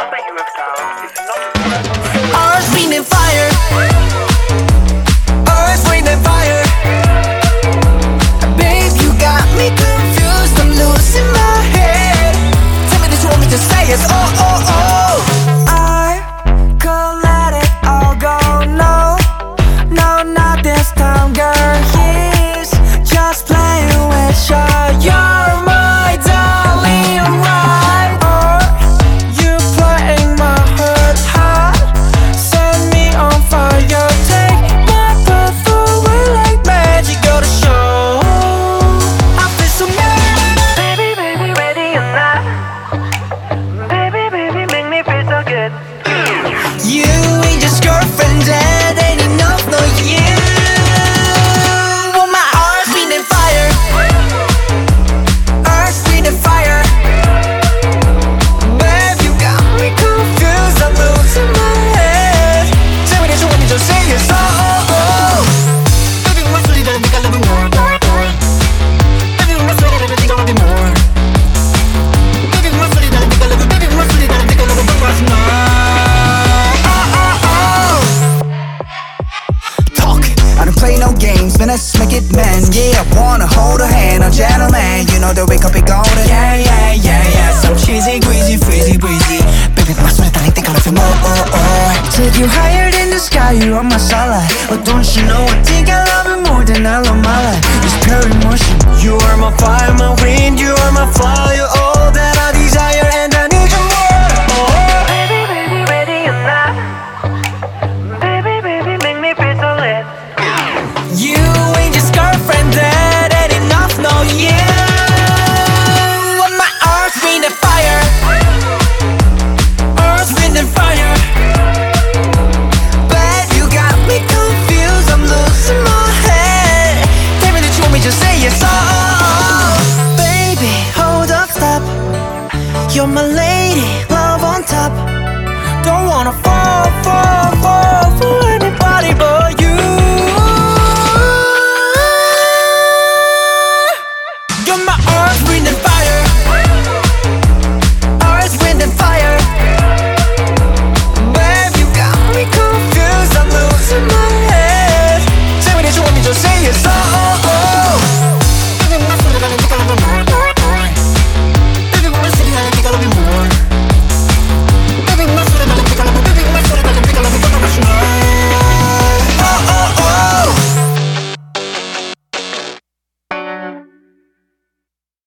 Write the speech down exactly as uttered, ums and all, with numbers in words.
number you have dialed is not. Earth, wind and fire. Earth, wind and fire. Babe, you got me confused, I'm losing my head. Tell me that you want me to say yes, oh, oh, oh. I could let it all go, no, no, not this time, girl. He's just playing with you. You're my darling, right? Or you playing my heart hot, set me on fire, take my breath away like magic. Go to show, I feel so mad. Baby, baby, ready or not. Baby, baby, make me feel so good. You ain't just girlfriend, that ain't enough, no, you want my earth, wind and fire. Earth, wind and fire. Babe, you got me confused, I'm losing my head. Tell me that you want me to say yes, oh, oh, oh. Baby, when I say that I think I love you more, more, more. Baby, when I say that I think I love you more. Baby, when I say that I think I love you, baby, when I say that I think I love you, but right now. I don't play no games, man, let's make it man. Yeah, I wanna hold a hand, a gentleman. You know the wake up it golden. Yeah, yeah, yeah, yeah. Some cheesy, greasy, freezy, breezy. Baby, my sweat, I think I love you more. Oh, oh. Take you higher than the sky, you're on my starlight. Oh, don't you know I think I love you more than I love my life. It's pure emotion. You are my fire, my wind, you are my fire. All that I desire and I need you more. Oh. Baby, baby, ready or not. Baby, baby, make me feel so lit. You ain't just girlfriend, that ain't enough, no, you want my earth, wind and fire. Earth, wind and fire. But you got me confused, I'm losing my head. Tell me that you want me to say yes, oh, oh, oh. Baby, hold up, stop. You're my lady, love on top. Don't wanna fall, fall, fall for anybody but you. You're my earth, wind and fire. Earth, wind and fire. Babe, you got me confused, I'm losing my head. Tell me that you want me to say yes, oh, oh.